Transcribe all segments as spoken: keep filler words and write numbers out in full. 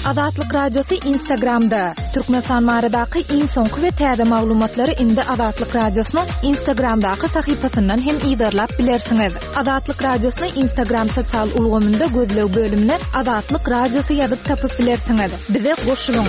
Azatlyk Radiosu Instagramda. Türkmenistan maradaky iň soňky we täze maglumatlary indi Azatlyk Radiosynyň Instagramdaky sahypasyndan hem ýa-da bilersiňiz. Azatlyk Radiosynyň Instagram sosial ulgamynda gözlew bölümine Azatlyk Radiosu ýazyp tapyp bilersiňiz. Bize goşulyň.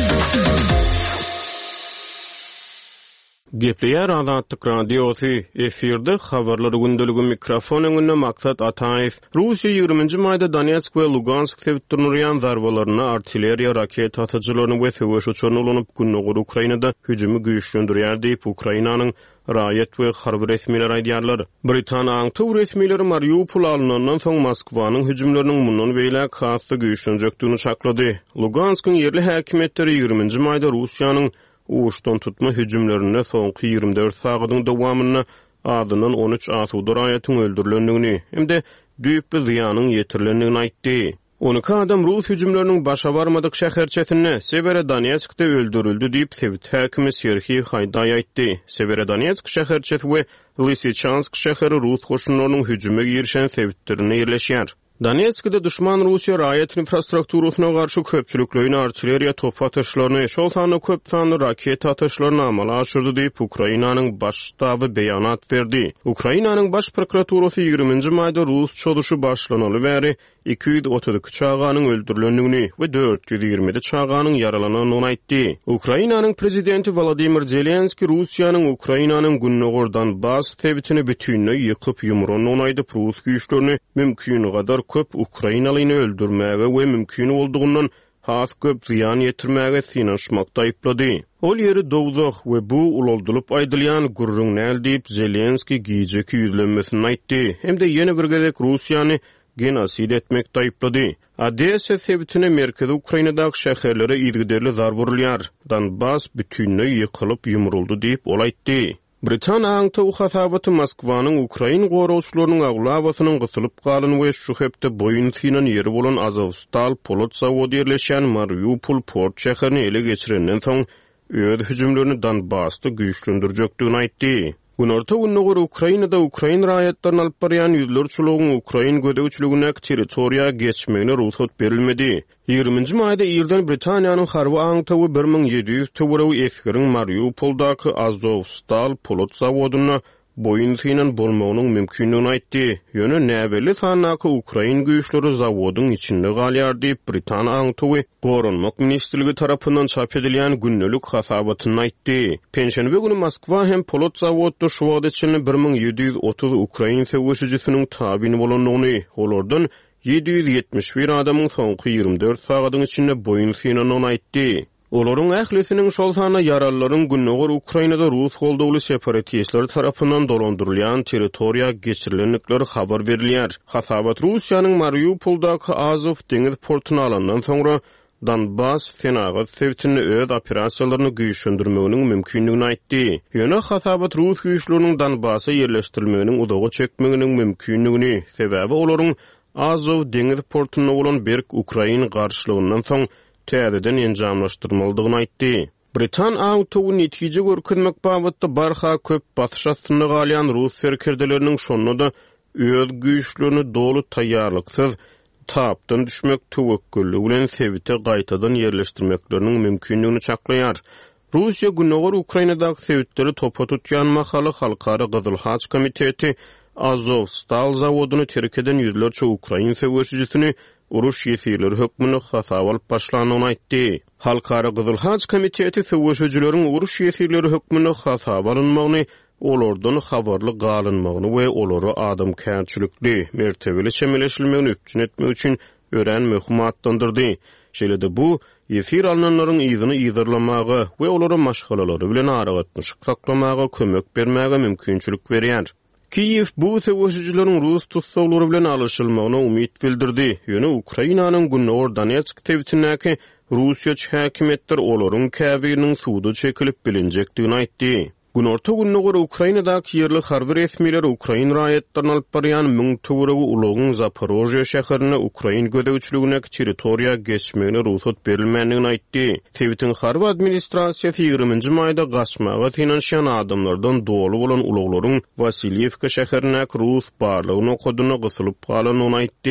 Gepleýär Azatlyk Radiosu efirde habarlary gündeligi mikrofon öňünde maksat Ataýew Russiýa ýygrüminji maýda Donetsk we Lugansk sewtlerini ýan zarbalaryna artilleriýa raket atyjylaryny we söwüş uçuryny ulanyp günnogur Ukrainada hüjumy güýçlendirýär diýip Ukrainanyň raýat we harby resmiler aýdýarlar. Britaniýa aňty resmileri Mariupol alynandan soň Moskwanyň hüjümleriniň mundan beýle hasty güýçlenjekdigini şaklady. Luganskiň ýerli häkimetleri ýygrüminji maýda Russiýanyň uçdan tutma hüjümlerine soňky ýygrimi dört sagatyň dowamyna adynyň on üç asuda raýatyň öldürilendigini hemde düýp bir zyanyň ýetirilendигini aýtdy. on iki adam Rus hüjümleriniň başa barmadyk şäherçesinde Severodonetskde öldürildi diýip Sewit häkimi Serhiy Hayday aýtdy. Severodonetsk şäherçesi we Lysychansk şäheri Rus goşunlarynyň hüjüme girişen sewitlerine ýerleşýär. Donetskde düşman Russiýa raýat infrastrukturasyna garşy köpçülikleýine artilleriýa top atyşlaryny, şol sany köp sanly raket atyşlaryny amala aşyrdy diýip Ukrainanyň baş ştaby beýanat berdi. Ukrainanyň baş prokuraturasy ýygrüminji maýda Rus çoduşy başlanaly bäri iki yüz otuz iki çağanyň öldürilendigini we dört yüz ýigirmi çağanyň yaralanyny aýtdy. Ukrainanyň prezidenti Volodymyr Zelenski Russiýanyň Ukrainanyň günnogur Donbas tebitini bütünlüğü ýykyp ýumruny aýdyp Rus güýçlerini mümkin gadar köp Ukrainalyny öldürmäge we mümkin boldugundan has köp ziyan ýetirmäge sinaşmakda aýplady. Ol ýeri dowduk we bu ululdulyp aýdylýan gurrun näl diýip Zelenski giýjeki ýüzlenmesini aýtdy. Hemde ýene bir gezek Russiýany genosid etmekde aýplady. Odessa sewtine merkezi Ukrainadaky şäherlere ýygyderli zar burulýar. Donbas bütünlüğü ýykylyp ýumruldy diýip ol aýtdy. Britaniýa aňty hasabaty Moskwanyň Ukrain gorowçylarynyň aglawasynyň gysylyp galyny we şu hepde boyun synan ýeri bolan Azovstal polot zawody ýerleşen Mariupol port şäherini ele geçirenden soň öýde hüjümlerini Donbasda güýçlendirjekdigini aýtdy. Günorta günnogur Ukrainada Ukrain raýatlaryny alyp barýan ýüzlerçiligiň Ukrain gödäwçiligine territoriýa geçmegine ruhsat berilmedi. ýygrüminji maýda ýerden Britaniýanyň harby aňtawy bir ming ýedi ýüz töwerew eskirin Mariupoldaky Azovstal polot zawodyna boyun synan bolmagynyň mümkinligini aýtdy. Ýöne näweli sanaky Ukrain güýçleri zawodyň içinde galýar diýip Britaniýa aňtawy Gorunmak ministrligi tarapyndan çap edilýän günnelik hasabatyny aýtdy. Penşenbe günü Moskwa hem polot zawodda şu wagt içinde bir ming ýedi ýüz otuz Ukrain söwüşçisiniň tabyny bolanlygyny, olardan ýedi ýüz ýetmiş bir adamyň soňky ýygrimi dört sagatyň içinde boyun synanyny aýtdy. Olaryň ählisiniň şol sany yaralaryň günnogur Ukrainada Rus goldugly separatistler tarapyndan dolandyrylýan territoriýa geçirilenlikleri habar berilýär. Hasabat Russiýanyň Mariupoldaky Azov deňiz portuny alandan soňra Donbas senagat sewtini öz operasiýalaryny güýçlendirmeginiň mümkinligini aýtdy. Ýöne hasabat Rus güýçleriniň Donbasa ýerleşdirilmeginiň udagy çekmeginiň mümkinligini, sebäbi olaryň Azov deňiz portuny bolan berk Ukrain garşylygyndan soň täzeden enjamlaşdyrmaldygyny aýtdy. Britan aňtawy netije görkezmek babatda barha köp batyş astyna galýan Rus serkerdeleriniň şonda öz güýçlerini dolu taýýarlyksyz tapdan düşmek töwekkülligi bilen Sewite gaýtadan ýerleşdirmekleriniň mümkinligini çaklaýar. Russiýa günnogur Ukrainadaky Sewitleri topa tutýan mahaly halkara Gyzyl Haç komiteti Azovstal zawodyny terk eden ýüzlerçe Ukrain söwüşçisini uruş ýetirleri hökmüni hasaba alyp başlanyny aýtdy. Halkara Gyzyl Haç komiteti söwüşçileriň uruş ýetirleri hökmüni hasaba alynmagyny, olardan habarly galynmagyny we olary adam kärçilikli mertebeli çemeleşilmegini üpçün etmek üçin ören möhmatlandyrdy. Şeýle-de bu ýetir alnanlaryň ýyzyny ýygyrlamagy we olary maşgalalary bilen aragatmışyk saklamagy kömek bermäge mümkinçilik berýär. Kiyev bu söwüşçileriň Rus tutsawlary bilen alışylmagyna umyt bildirdi. Ýöne Ukrainanyň günnogur Donetsk tebitindäki Russiýa häkimetler olaryň käbiriniň suwda çekilip bilinjekdigini aýtdy. Günorta günnogur Ukrainadaky ýerli harby resmiler Ukrain raýatlaryny alyp barýan müň töwerew ulagyň Zaporojye şäherine Ukrain gödäwçiligine territoriýa geçmegine ruhsat berilmändigini aýtdy. Sewitin harby administrasiýasy ýygrüminji maýda gaçmaga finansiýan adamlardan dolu bolan ulaglaryň Vasilyevka şäherine Rus barlygyny okudyny gysylyp galynyny aýtdy.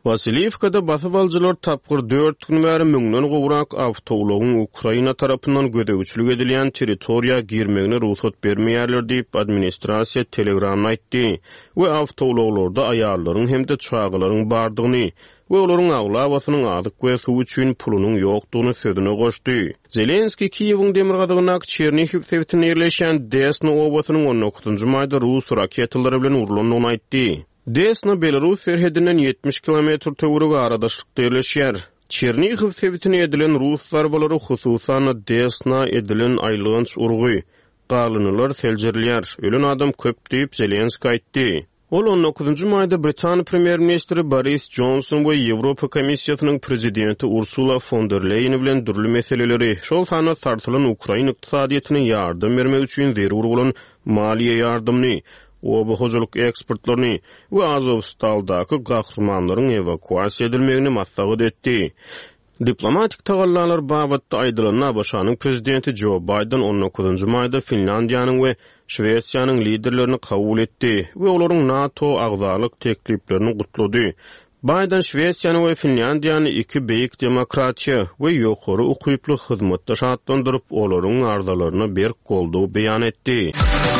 Vasilivkada basıp alıcılar tapgır dört gün bäri müňden gowrak awtowlagyň Ukraina tarapyndan gödegçilik edilýän territoriýa girmegine ruhsat bermeýärler diýip administrasiýa Telegramda aýtdy we awtowlaglarda aýallaryň hemde çağlaryň bardygyny we olaryň aglawasynyň adyk we suw üçin pulunyň ýokdugyny sözüne goşdy. Zelenski Kiýewiň demirgadygyna Çernihiw sewtine ýerleşen Desna obasynyň on dokuzunçy maýda Rus raketalary bilen urulanyny aýtdy. Desna Belarus serhedinden yetmiş kilometr töwrüge aradaşlykda ýerleşýär. Çernihiw sewtine edilen Rus zarbalary hususan Desna edilen aýlygynç urgy. Galanylar seljerler. Ölen adam köp diýip Zelenski aýtdy. Ol on dokuzunçy maýda Britaniýa premier-ministri Boris Johnson we Ýewropa Komissiýasynyň prezidenti Ursula von der Leyen bilen durly meseleleri, şol sana sartylan Ukraina ykdysadyýatyna ýardam bermek üçin zerur bolan maliýe ýardamny, oba hojalyk ekspertlaryny we Azovstaldaky gahrmanlaryň evakuasiýa edilmegini maslahat etdi. Diplomatik tagallar babatda aýdylan Abaşanyň prezidenti Joe Biden on dokuzunçy maýda Finlandiýanyň we Şweýsiýanyň liderlerini kabul etdi we olaryň NATO agzalyk tekliplerini gutlady. Biden Şweýsiýany we Finlandiýany iki beýik demokratiýa we ýokary ukyply hyzmatda şatlandyryp olaryň arzalaryna berk goldugy beýan etdi.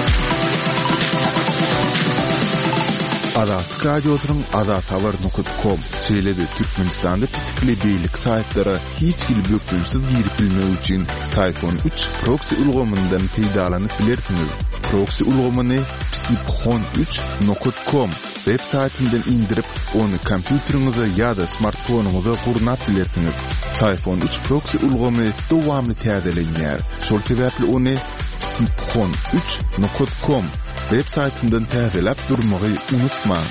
Azat radyosynyň azat habar nokta com seýledi Türkmenistanda pitikli beýlik saýtlary hiç gili bökülsiz girip bilmek üçin Sayfon üç proxy ulgamyndan peýdalanyp bilersiňiz. Proxy ulgamyny psipxon üç nokta com web saýtyndan indirip onu kompýuteriňize ýa-da smartfonuňyza gurnap bilersiňiz. Sayfon üç proxy ulgamy dowamly täzelenýär. Şol sebäpli onu psipxon üç nokta com web saýtyndan täzelep durmagy unutmaň.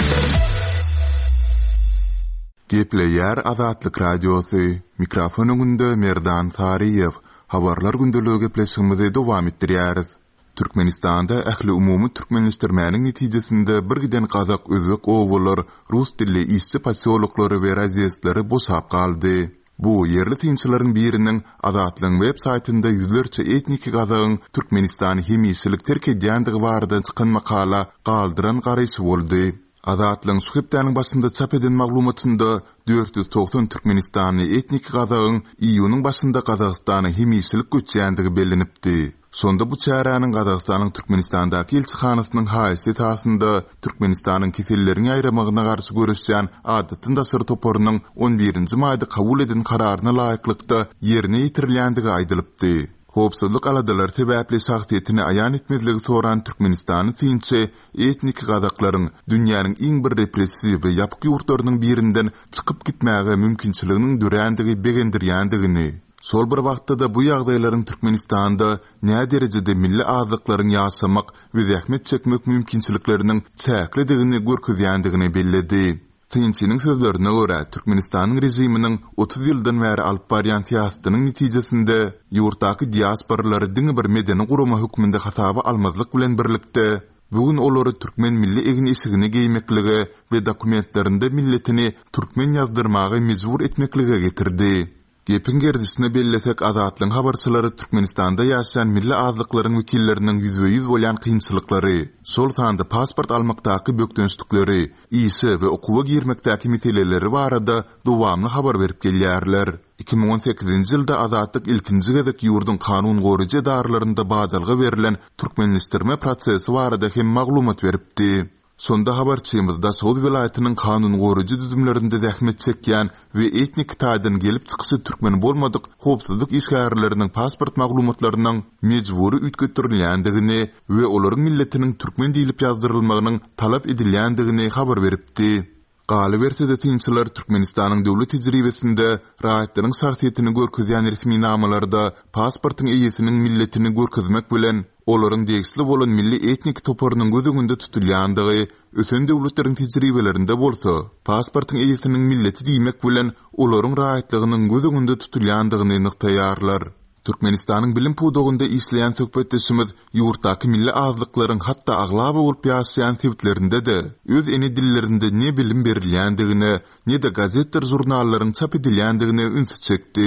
Gepleýär Azatlyk radiosy. Mikrofonuňda Merdan Sariýew. Habarlar gündeligi gepleşigimizi dowam etdirýäris. Türkmenistanda ähli umumy türkmenleşdirmäniň netijesinde bir giden Kazak, Özbek owalar rus dilli işçi pasiologlary we raziyestlary boşap galdy. Bu yerli tinçilerin birinin Azatlyň web saytynda yüzlerçe etniki Kazagyň Türkmenistany hemisilik terk edýändigi barada çykan makala galdyran garaýsy boldy. Azatlyň suhepdäniň başynda çap eden maglumatynda dört yüz doksan Türkmenistany etniki Kazagyň iýunyň başynda Kazakstany hemisilik göçýändigi bellenipdi. Sonda bu çäranyň Kazakstanyň Türkmenistandaky elçihanasynyň haýsy tasynda Türkmenistanyň keselleriň aýramagyna garşy görüşýän adatyn daşary toparynyň on birinçi maýda kabul eden kararyna laýyklykda ýerine ýetirilýändigi aýdylypdy. Hopsuzlyk aladalar sebäpli şahsiýetini aýan etmezligi soran Türkmenistanyň tinçe etnik Kazaklaryň dünýäniň iň bir repressiw we ýapyk ýurtlarynyň birinden çykyp gitmäge mümkinçiliginiň dürendigi begendirýändigini, sol bir wagtda da bu ýagdaýlaryň Türkmenistanda näme derejede milli azlyklaryň ýaşamak we zähmet çekmek mümkinçilikleriniň çäklidigini görkezýändigini belledi. Tinçiniň sözlerine görä, Türkmenistanyň rejiminiň otuz ýyldan bäri alyp barýan siýasatynyň netijesinde ýurtdaky diasporalary diňe bir medeni gurama hükmünde hasaba almazlyk bilen birlikde bugün olary türkmen milli egni isigini giýmekligi we dokumentlerinde milletini türkmen ýazdyrmagy mejbur etmekligi getirdi. Gepin gerdisine bellesek Azatlyň habarçylary Türkmenistanda ýaşaýan milli azlyklaryň wekilleriniň yüzde yüz bolýan kynçylyklary, sol sanda pasport almakdaky bökdönçlikleri, ýyşy we okuwa girmekdäki meseleleri barada dowamly habar berip gelýärler. iki bin on sekizinçi ýylda Azatlyk ilkinji gezek ýurdun kanun goruja darlarynda badalga berilen türkmenleşdirme prosesi barada hem maglumat beripdi. Sonda habarçymyzda Soğuz vilayatynyň kanun goruja düzümlerinde zähmet çekýän we etnik taýdan gelip çykyşy türkmen bolmadyk hopsuzlyk işgärleriniň pasport maglumatlarynyň mejburi ütgetirilýändigini we olaryň milletiniň türkmen diýilip ýazdyrylmagynyň talap edilýändigini habar beripdi. Galy bersede tinçiler Türkmenistanyň döwlet tejribesinde raýatlaryň şahsiýetini görkezýän resmi namalarda pasportyň eýesiniň milletini görkezmek bilen olaryň degisli bolan milli etnik toparynyň gözüňde tutulýandygy ösen döwletleriň tejribelerinde bolsa, pasportyň eýesiniň milleti diýmek bilen olaryň raýatlygynyň gözüňde tutulýandygyny nyktaýarlar. Türkmenistanyň bilim pudogunda işleýän söhbetdeşimiz ýurtdaky milli azlyklaryň hatda aglaba bolup ýaşaýan sebäplerinde de öz eni dillerinde ne bilim berilýändigine, ne de gazetler jurnallaryň çap edilýändigine üns çekdi.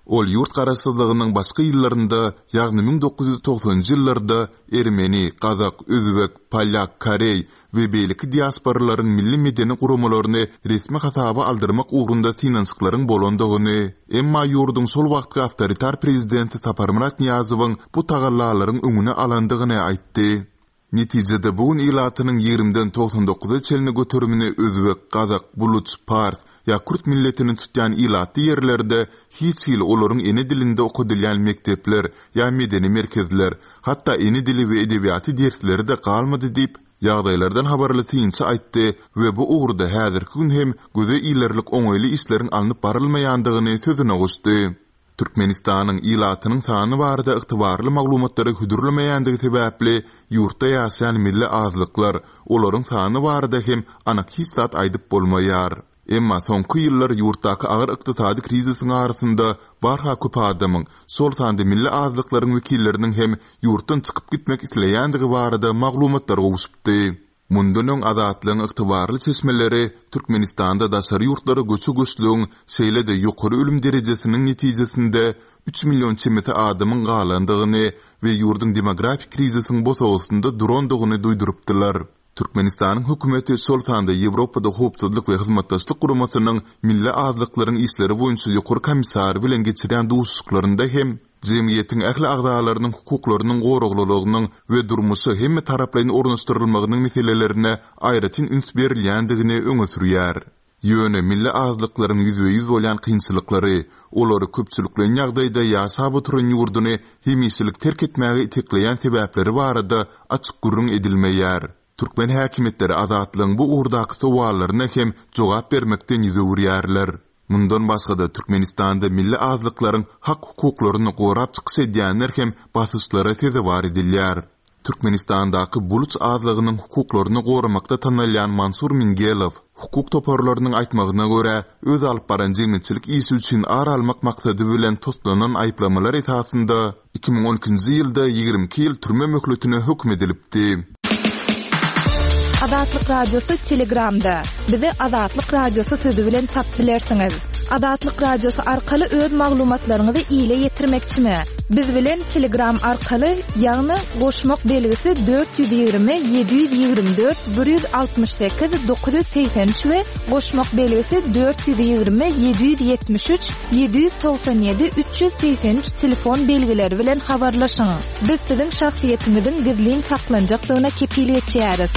Ol yurt qarasızlığının başka yıllarında, yani bin dokuz yüz doksanjy yıllarda Ermeni, Kazak, Özbek, Polyak, Korey ve beýleki diasporaların milli medeni gurumalaryny resmi hasaba aldırmak uğrunda finansyklaryň bolandygyny, emma yurdun sol wagtky awtoritar prezidenti Saparmurat Niyazowyň bu tagallalaryň öňüne alandygyny aýtdy. Netijede bugün ilatynyň ýigrimden doksan dokuza çelini götürümini Özbek, Kazak, Buluç, Pars ya Kürt milletinin tutyan ilaty yerlerde hiç hil olaryň ene dilinde okudylýan mektepler ya medeni merkezler, hatta ene dili ve edebiýaty dersleri de kalmadı diýip ýagdaýlardan habarlatyňça aýtdy we bu uğurda häzirki gün hem göze ilerlik oňaýly işleriň alınıp barylmaýandygyny sözüne goşdy. Türkmenistanyň ilatynyň sany barada ygtybarly maglumatlary hüdürlemeýänligi sebäpli ýurtda ýaşaýan milli azlyklar olaryň sany barada hem anak hislat aýdyp bolmaýar. Emma soňky ýyllar ýurtdaky agyr ykdysady krizisyň arasynda barha köp adamyň sol sandy milli azlyklaryň wekilleriniň hem ýurtdan çykyp gitmek isleýändigi barada maglumatlar gowuşupdy. Mundan öň azatlygyň ygtybarly çeşmeleri Türkmenistanda daşary ýurtlara göçü güçlüğüň seýlede ýokary ölüm derejesiniň netijesinde üç milyon çemete adamyň galandygyny we ýurdun demografik krizisiň bosagysynda durandygyny duýdurypdylar. Türkmenistanyň hökümeti sol sandy Ýewropada howpsuzlyk we hyzmatdaşlyk guramasynyň milli azlyklaryň işleri boýunça ýokary komissary bilen geçirýän duşuklarynda hem jemgyýetiň ähli agzalarynyň hukuklarynyň goraglylygynyň we durmuşy hemme taraplaryň ornaşdyrylmagynyň meselelerine aýratyn üns berilýändigini öňe sürýär. Ýöne milli azlyklaryň ýüzbe ýüz bolýan kynçylyklary, olary köpçüliklen ýagdaýda ýaşap oturan ýurduny hemişlik terk etmäge itekleýän sebäpleri barada açyk gurrun edilmeýär. Türkmen häkimetleri azatlygyň bu uğurdaky sowallaryna hem jogap bermekden ýüzürýärler. Mundan başga da Türkmenistanda milli azlyklaryň hak hukuklaryny gorap çykyş edýänler hem basışlara sezebar edilýär. Türkmenistandaky Buluç azlygynyň hukuklaryny goramakda tanalýan Mansur Mingelow, hukuk toparlarynyň aýtmagyna görä, öz alyp baran jeňilçilik işi üçin ar almak maksady bilen toplanan aýplamalar esasında iki bin on ikinji ýylda ýigrimä ýyl türme möhletine hökm edilipdi. Azatlyk radiosu Telegramda. Bizi Azatlyk radiosu sözü bilen tap bilersiňiz. Azatlyk radiosu arkaly öz maglumatlaryňyzy ýyla ýetirmekçimi? Biz bilen Telegram arkaly ýagny goşmak belgisi dört yüz ýygrimi yedi yüz ýygrimi dört bir yüz altmış sekiz dokuz yüz seksen üç we goşmak belgisi dört yüz ýygrimi yedi yüz ýetmiş üç yedi yüz doksan ýedi üç yüz seksen üç telefon belgileri bilen habarlaşyň. Biz siziň şahsiýetiňiziň gizlin saklanjakdygyna kepillik etýäris.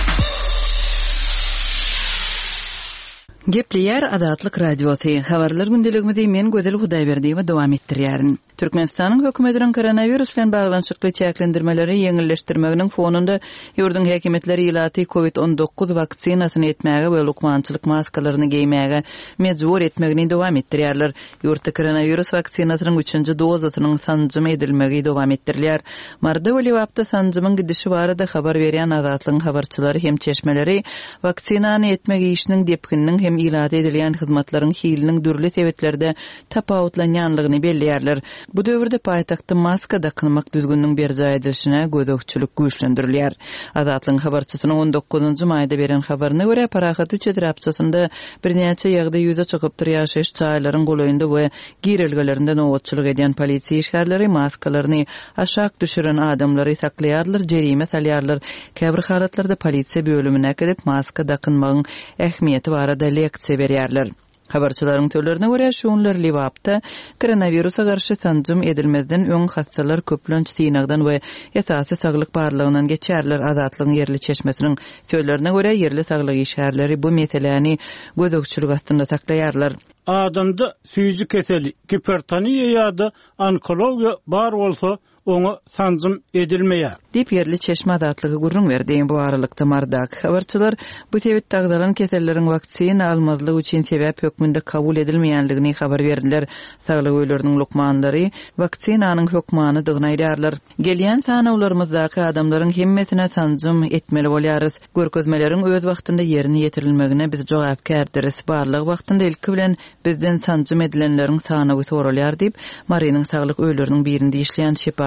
Gepleýär Azatlyk radiosu. Habarlar gündeligimizde men Gözel Hudaýberdiýewa dowam etdirýärin. Türkmenistanyň hökümetiniň koronavirus bilen baglanşykly çäklendirmeleri ýeňilleşdirmeginiň fonunda ýurdun häkimetleri ilaty covid on dokuz waksinasyny etmäge we lukmançylyk maskalaryny giýmäge mejbur etmegini dowam etdirýärler. Ýurtda koronavirus waksinasynyň üçünji dozasynyň sanjymy edilmegi dowam etdirilýär. Marda we wagtda sanjymyň gidişi barada habar berýän Azatlygyň habarçylary hem çeşmeleri vaksinany etmegi işiniň depkininiň hem ilaty edilýän hyzmatlaryň hiliniň dürli sebetlerde tapawutlanýanlygyny belliýärler. Bu döwürde paýtagtda maska dakynmak düzgünniň berja edilişine gözökçülük güýçlendirilýär. Azatlygyň habarçysynyň on dokuzunjy maýda beren habaryna görä parahat üç etrapçysynda bir näçe ýagda ýüze çykyp durýaşyş çaýlaryň golaýynda we girilgelerinde nowatçylyk edýän polisiýa işgärleri maskalaryny aşak düşüren adamlary saklaýarlar, jerime salýarlar. Käbir halatlarda polisiýa bölümine gidip maska dakynmagyň ähmiýeti barada leksiýa berýärler. Habarçylaryň tölerine görä şuňlar Liwapda koronawirusa garşy sanjym edilmezden öň hastalar köplenç synagdan we ýatasy saglyk barlygyndan geçerler. Azatlygyň yerli çeşmesiniň söýlerine görä yerli saglyk işgärleri bu meseleni gözökçülük astynda saklaýarlar. Adamda süýji keseli, hipertoniýa ýa-da onkologiýa bar bolsa onu sanjym edilmeýär. Dip yerli çeşme azatlygy gurrun berdiň bu aralykda mardak. Habarçylar bu tebit tagdalan keselleriň vaksina almazlygy üçin sebäp hökmünde kabul edilmeýänligini habar berdiler. Saglyk öýleriniň lukmanlary vaksinanyň hökmany dygnaýarlar. Gelýän sanawlarymyzdaky adamlaryň hemmesine sanjym etmeli bolýarys. Görkezmeleriň öz wagtynda ýerine ýetirilmegine biz jogapkärdiris. Barlyk wagtynda ilki bilen bizden sanjym edilenleriň sanawy sorulýar diýip Marynyň saglyk öýleriniň birinde işleýän şefa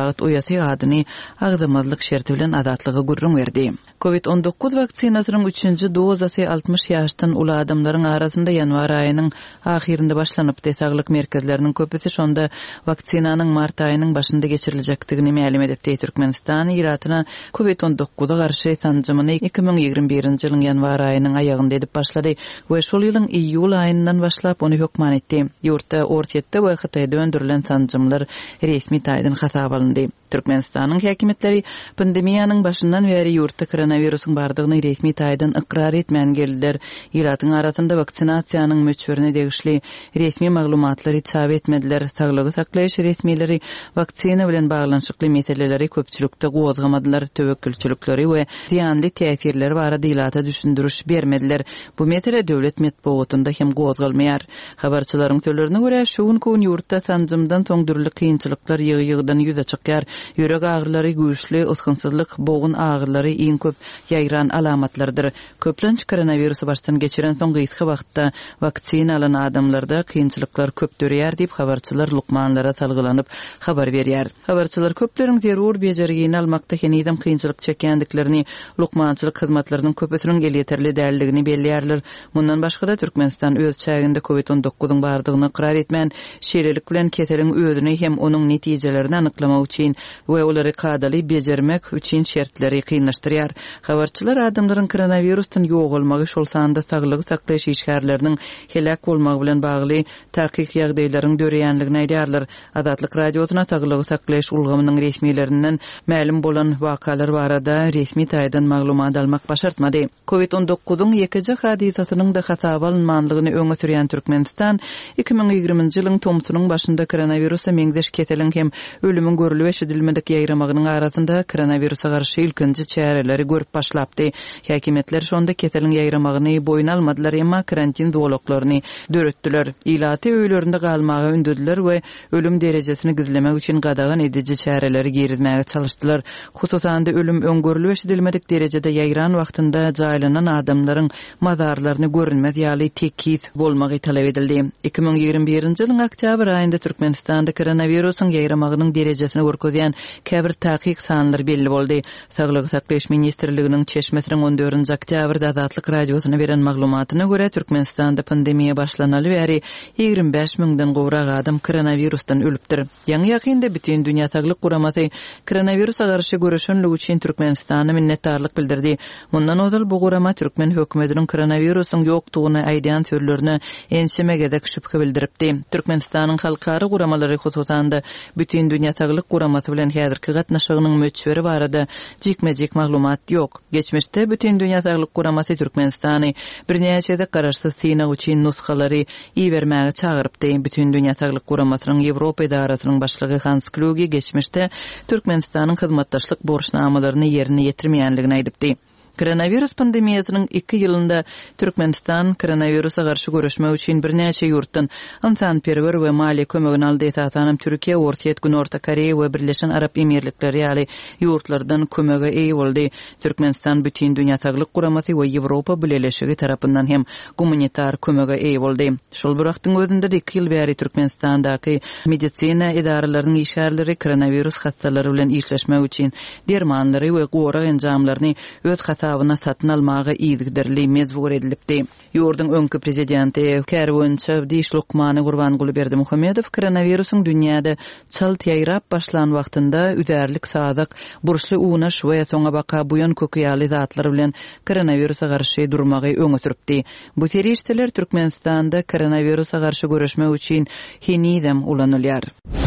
wagt uýasy adyny agdamazlyk şerti bilen azatlygy gurrun berdi. covid on dokuz vaksinasynyň üçünji dozasy altmış ýaşdan uly adamlaryň arasynda ýanwar aýynyň ahirinde başlanypdy. Saglyk merkezleriniň köpüsi şonda vaksinanyň mart aýynyň başynda geçiriljekdigini ma'lum edipdi. Türkmenistan ýaratyna covid on dokuza garşy sanjymyny iki ming ýigirme birinji ýylyň ýanwar aýynyň aýagynda edip başlady we şol ýylyň iýul aýyndan başlap ony hökman etdi. Ýurtda ortiýetde we Hytaýda öndürilen sanjymlar resmi taýdan hasap alındy. Türkmenistanyň häkimetleri pandemiýanyň başyndan beri ýurtda koronawirusyň bardygyny resmi taýdan ikrar etmän geldiler. Ýylatyň arasynda vaksinasiýanyň möçberini degişli resmi maglumatlary çap etmediler. Saglygy saklaýyş resmileri vaksina bilen baglanyşykly meseleleri köpçülükde gozgamadylar. Töwekkülçülükleri we ziýanly täsirleri barada ýylata düşündürüş bermediler. Bu mesele döwlet medeniýetinde hem gozgalmaýar. Habarçylaryň sözlerine görä şuň gün ýurtda sanjymdan soň dürli kynçylyklar ýygy-ýygydan ýüze çykýar. Ýürek ağrylary güýçli, ysgynsyzlyk, boğun ağrylary iň köp ýaýran alamatlardyr. Köplenç koronavirusy başdan geçiren soňky ýygy wagtda vaksina alan adamlarda kynçylyklar köp dörýär diýip habarçylar lukmanlara salgylanyp habar berýär. Habarçylar köpleriň zerur bejerigini almakda henidem kynçylyk çekendiklerini, lukmançylyk hyzmatlarynyň köpüsiniň gelýeterli däldigini belliýärler. Mundan başga da Türkmenistan öz çäginde covid on dokuzyň bardygyny ikrar etmän şeýlelik bilen keseliň özüni hem onuň netijelerini anyklamak üçin we olary kadaly bejermek üçin şertleri kynlaşdyrýar. Habarçylar adamlaryň koronavirusdan ýok bolmagy şol sanda saglygy saklaýyş işgärleriniň helak bolmagy bilen bagly takyk ýagdaýlaryň döreýänligini aýdýarlar. Azatlyk radiosyna saglygy saklaýyş ulgamynyň resmiýetlerinden ma'lum bolan wakalar barada resmi taýdan maglumat almak başartmady. covid on dokuzyň ýekeje hadisasynyň da hasap alınmanlygyny öňe sürýän Türkmenistan iki ming ýygrimiňji ýylyň tomsunyň başynda koronavirusy meňzeş keseliň hem ölümüň görülýär edilmedik ýaýramagynyň arasynda koronawirusa garşy ilkinji çäreleri görüp başlapdy. Häkimetler şonda keseliň ýaýramagyny boyun almadylar, emma karantin dowlaklaryny döretdiler. Ýylaty öýlerinde galmagy ündüdiler we ölüm derejesini gizlemek üçin gadagan ediji çäreleri girizmäge çalışdylar. Hususan da ölüm öňgörülýär edilmedik derejede ýaýran wagtynda jaýlanan adamlaryň mazarlaryny görünmez ýaly tekit bolmagy talap edildi. iki ming ýigirme birinji ýylyň oktyabr aýynda Türkmenistanda koronawirusyň ýaýramagynyň derejesini görkezýän käbir takyk sanlary belli boldy. Saglyk saklaýyş ministrliginiň çeşmesiniň on dördünji oktýabrda Azatlyk radiosyna beren maglumatyna görä Türkmenistanda pandemiýa başlanaly bäri ýigirme beş miňden gowrak adam koronavirusdan ölüpdir. Ýa-ni ýakynda bütün dünýä saglyk guramasy koronavirusa garşy görüşenlik üçin Türkmenistana minnetdarlyk bildirdi. Mundan ozal bu gurama Türkmen hökümetiniň koronavirusyň ýokdugyny aýdýan sözlerini enşemegede şüphe bildiripdi. Türkmenistanyň halkary guramalary hususan da bütün dünýä saglyk guramasy bilen häzirki gatnaşygynyň möçberi barada jikmejik maglumat ýok. Geçmişde bütün dünýä saglyk guramasy Türkmenistany bir näçede garaşsyz syna üçin nuskalary iýermäge çagyrypdy. Bütün dünýä saglyk guramasynyň Ýewropa idarasynyň başlygy Hans Kluge geçmişde Türkmenistanyň hyzmatdaşlyk borçnamalaryny ýerine ýetirmeýänligini aýdypdy. Koronavirus pandemiýasynyň iki ýylynda Türkmenistan koronavirusa garşy görüşmek üçin bir näçe ýurtdan insanperwer we mali kömegini aldy. Taýdanam Türkiýe, Ortaýet, Gün Orta Koreýa we Birleşen Arap Emirlikleri ýaly ýurtlardan kömege eý boldy. Türkmenistan bütün dünýä saglyk guramasy we Ýewropa bileşigi tarapyndan hem gumanitar kömege eý boldy. Şol bir wagtyň özünde de iki ýyl bäri Türkmenistandaky medisina idaralarynyň işgärleri koronavirus hastalary bilen işleşmek üçin dermanlary we gorak enjamlaryny öz hasabyna satyn almagy ýygdyrly mezbur edilipdi. Ýurdun öňkü prezidenti Kärwünçe Diş Lukmany Gurbanguly Berdimuhammedow koronavirusyň dünýäde çalt ýaýrap başlan wagtynda üzerlik sadak burçly unaş we soňa baka buýan kökýäli zatlar bilen koronavirusa garşy durmagy öňe süripdi. Bu terişler Türkmenistanda koronavirusa garşy görüşmek üçin henidem ulanylýar.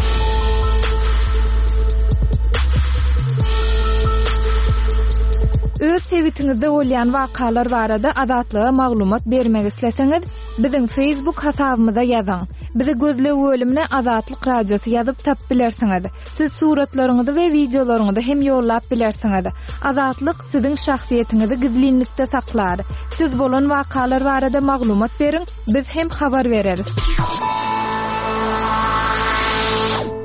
Öz sebitiňizde bolýan wakalar barada azatlyga maglumat bermek isleseňiz, biziň Facebook hasabymyza ýazyň. Bizi gözle bölümine Azatlyk Radiosy ýazyp tap bilersiňiz. Siz suratlaryňyzy we videolaryňyzy hem ýollap bilersiňiz. Azatlyk siziň şahsiýetiniňizi gizlinlikde saklar. Siz bolan wakalar barada maglumat beriň, biz hem habar bereriz.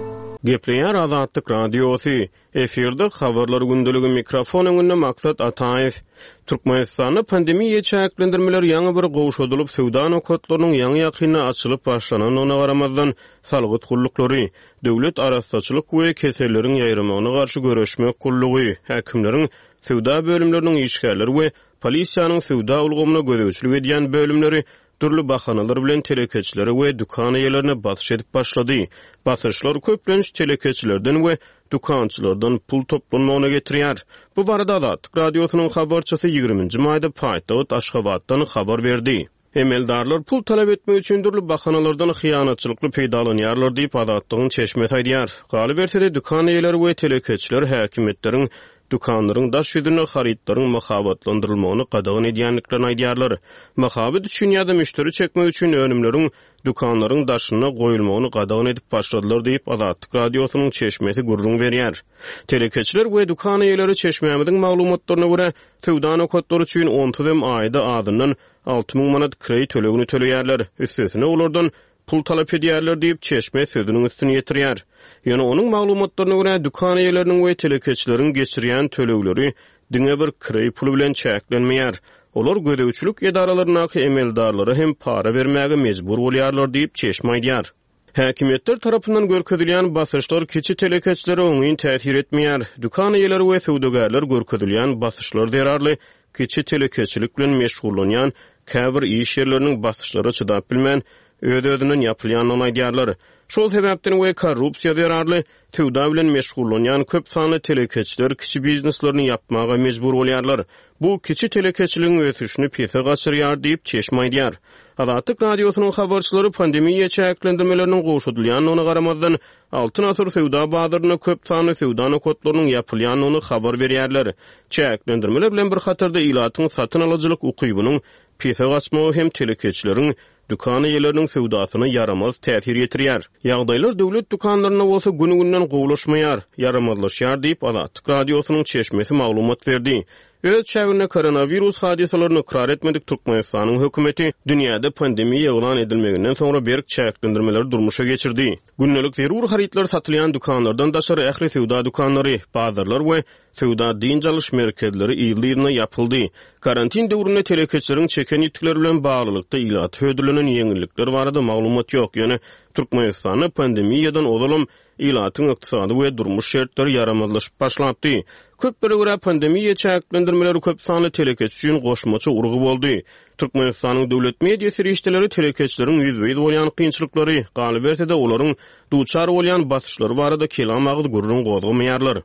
Gepleýär Azatlyk Radiosy. Eferde habarlar gündüligi mikrofon öňünde maksat Ataýew. Türkmenistanda pandemiýa çäklendirmeler ýaňy bir gowşadylyp sowda nokatlarynyň ýaňy ýakyna açylyp başlananyna garamazdan salgyt gullukları, döwlet arastaçylyk we keselleriň ýaýramagyna garşy göreşmek gullugy, häkimleriň sowda bölümleriniň işgärleri we polisiýanyň sowda ulgamyna gödäwçilik edýän bölümleri türlü bahanalar bilen telekeçilere we dukan eýlerine basyş edip başlady. Basyşlar köplenç telekeçilerden we dukançylardan pul toplanmagyna getirýär. Bu barada Azatlyk Radiosynyň habarçysy ýygrüminji maýda Paýtagat Aşgabatdan habar berdi. Emeldarlar pul talep etmek üçin türlü bahanalardan hyýanatçylykly peýdalanýarlar diýip Azatlygyň çeşmesi aýdýar. Galy bersede dukan eýleri we telekeçiler häkimetleriň dukanlaryň daş ýüzüne haritlaryň mahabatlandyrylmagyny gadagyn edýänliklerini aýdýarlar. Mahabat üçin ýa-da müşteri çekmek üçin önümleriň dukanlaryň daşyna goýulmagyny gadagyn edip başladylar diýip Azatlyk Radiosynyň çeşmesi gurrun berýär. Telekeçiler we dukan eýleri çeşmemiziň maglumatlaryna görä towda nokatlary üçin on aýda adyndan alty ming manat kredit tölegini töleýärler. Üstesine olardan pul talep edýärler diýip çeşme sözüniň üstüne ýetirýär. Ýöne onuň maglumatlaryna görä dukan eýleriniň we telekeçileriň geçirýän tölegleri diňe bir kredit pulu bilen çäklenmeýär. Olar gödäwçilik edaralarynyň emeldarlary hem para bermäge mejbur bolýarlar diýip çeşme aýdýar. Häkimetler tarapyndan görkezilýän basyşlar kiçi telekeçilere oňyň täsir etmeýär. Dukan eýleri we sowdagarlar görkezilýän basyşlar derarly kiçi telekeçilik bilen meşgullanýan käbir iş ýerleriniň basyşlary çydap bilmän öýde-öýdünden ýapylýanyny aýdýarlar. Şol sebäpden we korrupsiýa derarly towda bilen meşgullanýan köp sanly telekeçiler kiçi bizneslerini ýapmaga mejbur bolýarlar. Bu kiçi telekeçiligiň ösüşini pese gaçyrýar diýip çeşme aýdýar. Azatlyk Radiosynyň habarçylary pandemiýa çäklendirmeleriniň goşudylýanyna garamazdan altyn asyr sowda bazaryna köp sanly sowda nokatlarynyň ýapylýanyny habar berýärler. Çäklendirmeler bilen bir hatarda ilatyň satyn alyjylyk ukybynyň pese gaçmagy hem telekeçileriň dukan eýleriniň sowdasyna yaramaz täsir ýetirýär. Ýagdaýlar döwlet dukanlaryna bolsa günü-günden gowulaşmaýar, yaramazlaşýar diýip Azatlyk Radiosynyň çeşmesi maglumat berdi. Öz çäwrine koronavirus hadisalaryny ikrar etmedik Türkmenistanyň hökümeti dünýäde pandemiýa elan edilmeginden soňra berk çäklendirmeler durmuşa geçirdi. Günnelik zerur haritlar satylýan dukanlardan daşary ähli sowda dukanlary, bazarlar we sowda diň alış merkezleri ýyldyna ýapyldy. Karantin döwründe telekeçileriň çeken ýetkileri bilen baglanykda ilat hödürlenen ýeňillikler barada maglumat ýok. Ýöne Türkmenistany pandemiýadan ozalam ilatyň ykdysady we durmuş şertleri yaramazlaşyp başlapdy. Köp bire görä pandemiýa çäklendirmeleri köp sanly telekeç üçin goşmaçy urgy boldy. Türkmenistanyň döwlet media serişdeleri telekeçleriň ýüzbeýiz bolýan kynçylyklary, galy bersede olaryň duçar bolýan basyşlary barada kelam agyzy gurrun gozgamaýarlar.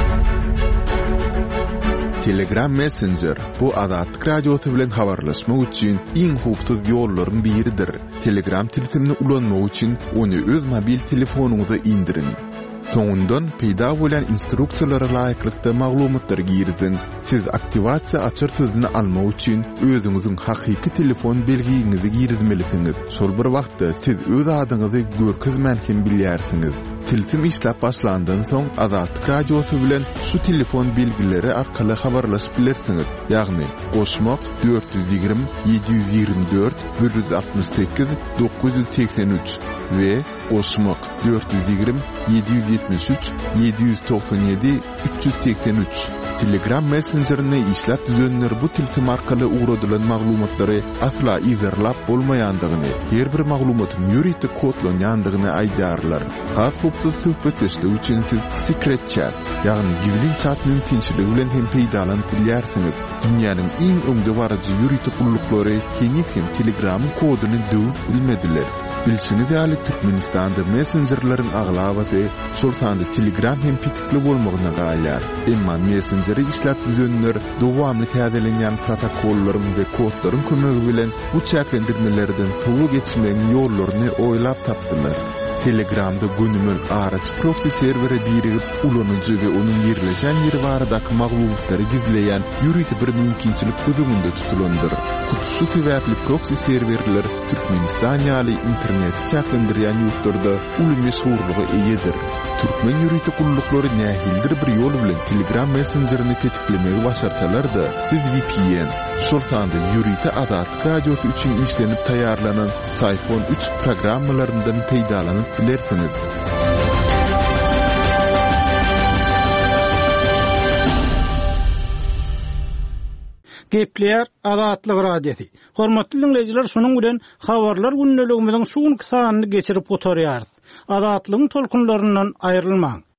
Telegram Messenger bu Azatlyk Radiosy bilen habarlaşmak üçin iň hukukly ýollaryň biridir. Telegram tilsimini ulanmak üçin onu öz mobil telefonuňyza indirin. Soňundan peýda bolan instruksiýalara laýyklykda maglumatlar girdin. Siz aktivasiýa açar sözüni almak üçin özüňiziň hakyky telefon belgiňizi girdmelisiniz. Şol bir wagtda siz öz adyňyzy görkezmän hem bilýärsiňiz. Tilsim işläp başlandan soň Azatlyk Radiosy bilen şu telefon belgileri arkaly habarlaşyp bilersiňiz. Ýagny goşmak dört yüz ýygrimi yedi yüz ýygrimi dört bir yüz altmyş sekiz dokuz yüz seksen üç we goşmak dört yüz ýygrimi yedi yüz ýetmiş üç yedi yüz toksan ýedi üç yüz seksen üç. Telegram Messenger'ine işläp düzenler bu tilsim arkaly ugradylan maglumatlary asla izarlap bolmaýandygyny, her bir maglumatyn ýuridik kodlanýandygyny aýdýarlar. Has hukukly söhbetleşmek üçin siz secret chat, ýagny gizli chat mümkinçiligi bilen hem peýdalanyp bilýärsiňiz. Dünýäniň iň öňde barajy ýuridik gulluklary keňik hem Telegram koduny döwüp bilmediler. Bilşini däli Türkmenistanda messengerlaryň aglabaty şoltanda Telegram hem pitikli bolmagyna galýar. Emma messenjeri işläp düzenler dowamly täzelenýän protokollaryň we kodlaryň kömegi bilen bu çäklendirmelerden soňra geçmeň ýollaryny oýlap tapdylar. Telegramda günümün araç proxy serveri birigip ulanıcı ve onun yerleşen yeri baradaky maglumatları gizleyen ýuridik bir mümkinçilik gözüňünde tutulandyr. Şu sebäpli proxy serverler Türkmenistan ýaly internet çäklendirýän ýurtlarda uly meşhurlygy eýedir. Türkmen ýuridik gulluklary nähildir bir ýol bilen Telegram messengerini tetiklemegi başarsalar-da, siz V P N, şoltanda ýuridik Azatlyk Radiosy üçin işlenip taýarlanan Sayfon üç programmalaryndan peýdalanyp bilersiňiz. Gepleýär Azatlyk radiosi. Hormatly dinleyijiler, şunuň bilen habarlar gündeligimiziň şuň kysanyny geçirip oturýar. Azatlygyň tolkunlaryndan aýrylmaň.